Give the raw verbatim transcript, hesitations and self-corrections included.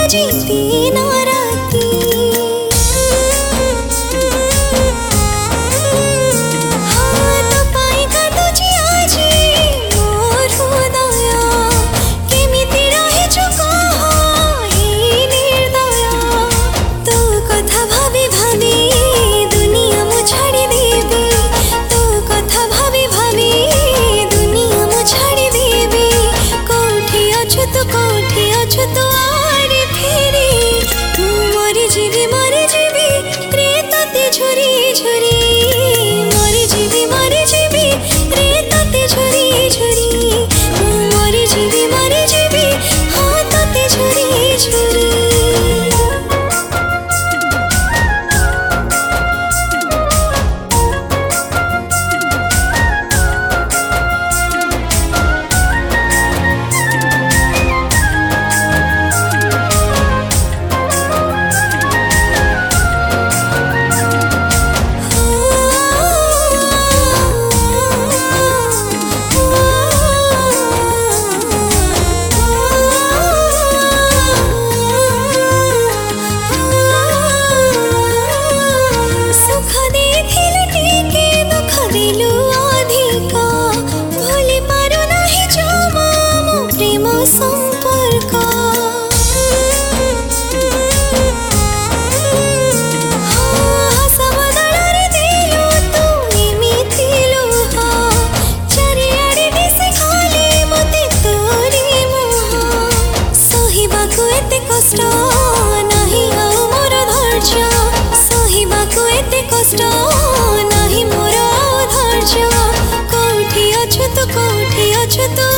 खोजी दिन राती। हाँ तो पाई कांदुची आजी मोर हृदय, केमिति रहिछु कह हे निर्दय। तो कथा भाबी भाबी दुनिया मु छाड़ी देबी, तो कथा भाबी भाबी दुनिया मु छाड़ी देबी। कोठी अछु तो कोठी अछु तो आरे फेरी, तू मरी जीवी मरी जीवी रे तते झुरी झुरी। मरी जीवी मरी जीवी रे तते झुरी झुरी। तू मरी जीवी मरी जीवी हाँ तते झुरी झुरी। कष्ट नाही आउ मोर धैर्य, सहिबाकु एते कष्ट नाही मोर धैर्य। कोठी अछु तो कोठी अछु तो